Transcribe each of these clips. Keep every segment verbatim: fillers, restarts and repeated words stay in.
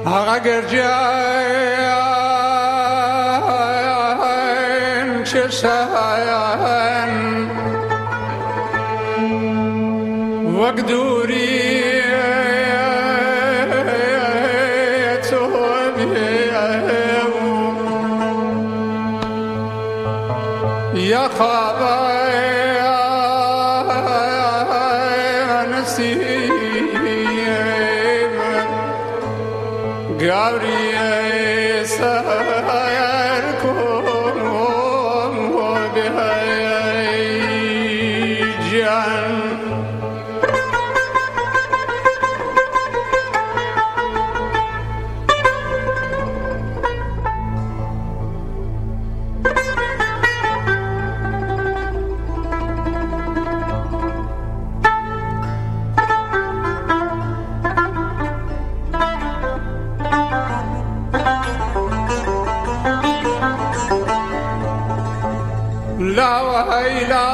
آقا گرجان چشان وقت دوری تو بیاو یا خواب Gabriel sayar kono behayan لا ويلا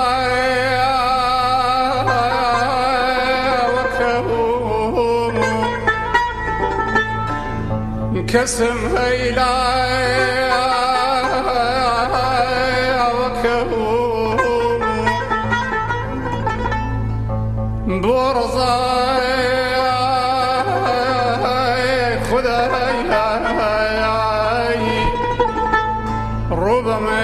وكهوم كسم هيلا وكهوم برزا خداي ربما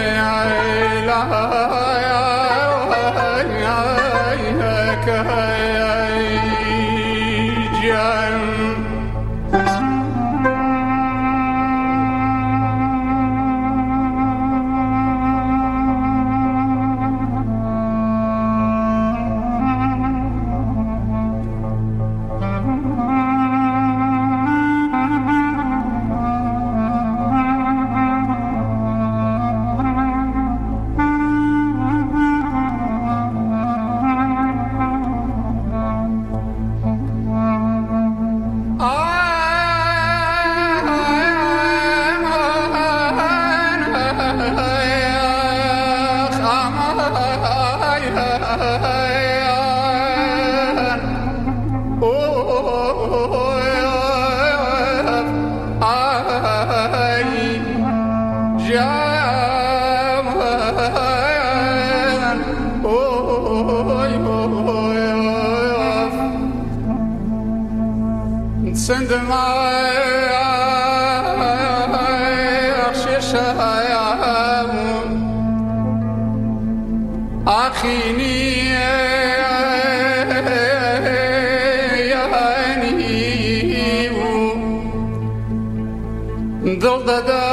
Send my أخيني يعني ضد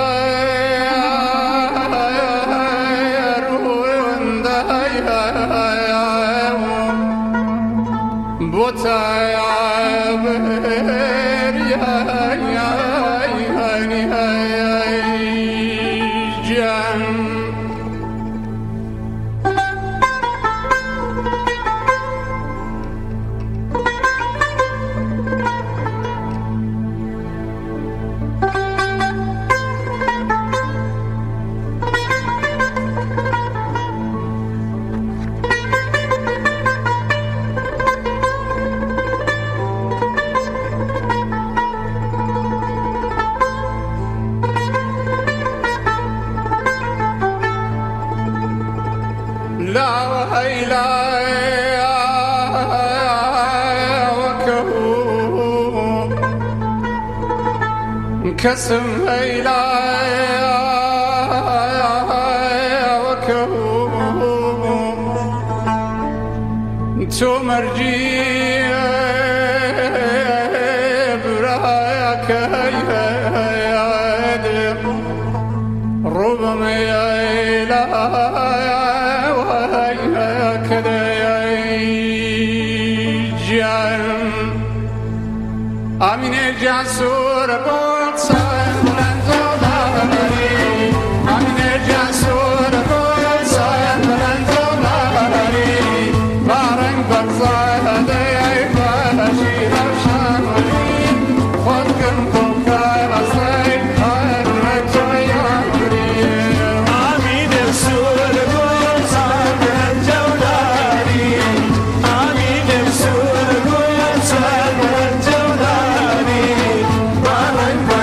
داير ونداير بوتايب لا ويلا وكهوم كسم هيلا وكهوم تو مرجي براك يا ربما يا Amine Jasur Bot Sayan Bulandolari Amine Jasur Bot Sayan Bulandolari Barang Barzade Bashi Rashamari Khudkum Kumkar Asay Khayr Rajayamri Amine Jasur Bot Sayan Bulandolari Amine Jasur Bot Sayan Bulandolari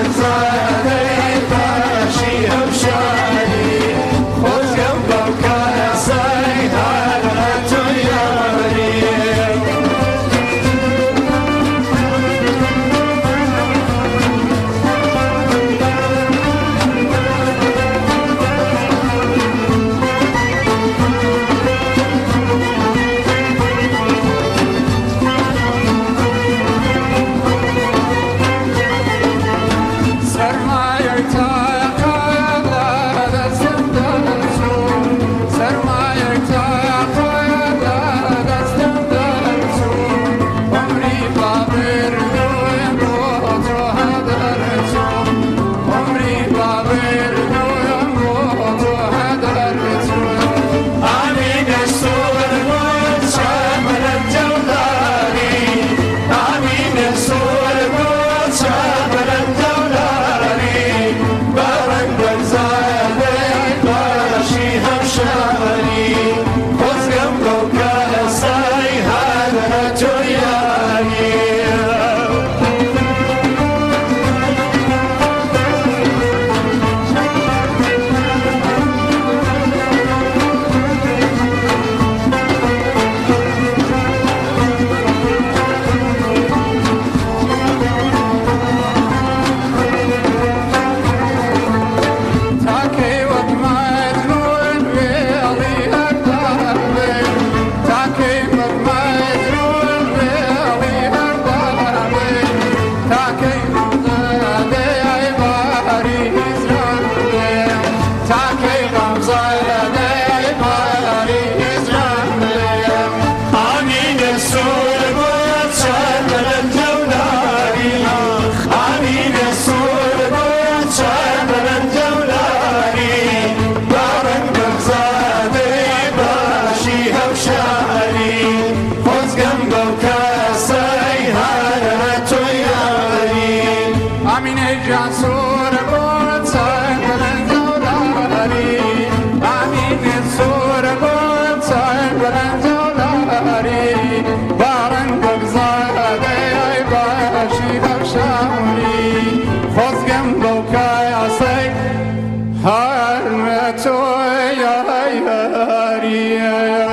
امین جسور بود سای بلند زولاری امین سور بود سای بلند زولاری بارن بگذاده ای باشی بخشاوری خوزگم بوکای آسی هر تو یاری